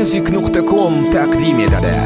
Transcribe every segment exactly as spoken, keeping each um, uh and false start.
music nuqta com taqdim etadi.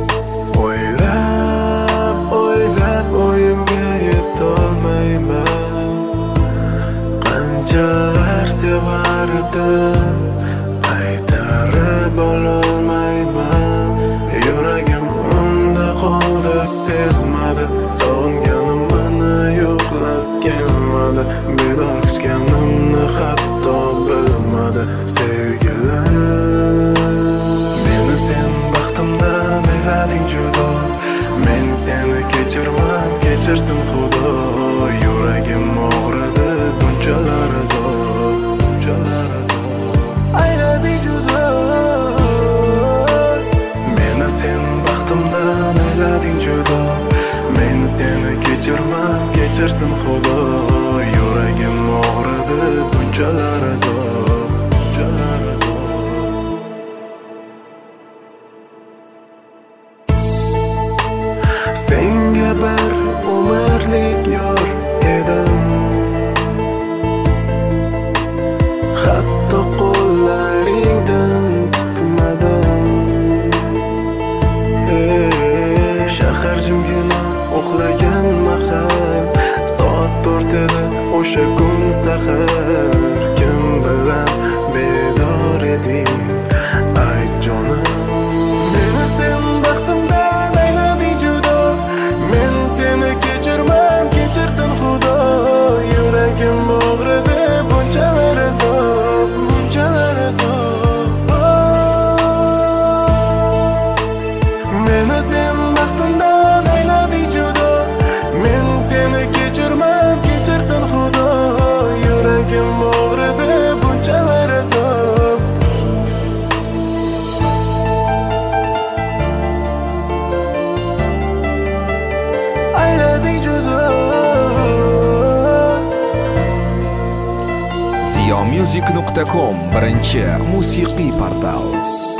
O'ylab, o'ylab o'yimga yetolmayman. Qanchalar sevar edim, qaytarib ololmayman. Yuragim unda qoldi, sezmadi. Sog'inganimni yo'qlab kelmadi. Bedor kutganimni hatto bilmadi. Sevgilim, meni sen baxtimdan aylading judo. Men seni kechirmam, kechirsin Xudo. Yuragim og'ridi, bunchalar azob, bunchalar azob. Aylading judo. Meni sen baxtimdan aylading judo. Men seni kechirmam, kechirsin Xudo. Yuragim og'ridi, bunchalar azob, bunchalar azob. Senga bir umrlik yor edim. Hatto qo'llaringdan tutmadim. Hey, shahar jimgina uxlagan mahal, soat to'rt edi o'sha kun sahar. Kim bilan bedor eding, ayt jonim. Meni sen baxtimdan aylading judo. Men seni kechirmam, kechirsin Xudo. Yuragim og'ridi, bunchalar azob, bunchalar azob. Meni sen baxtimdan aylading judo. Men seni kechirmam, kechirsin Xudo. Yuragim og'ridi, bunchalar azob. Aylading judo. ziyo music nuqta com birinchi musiqiy portal.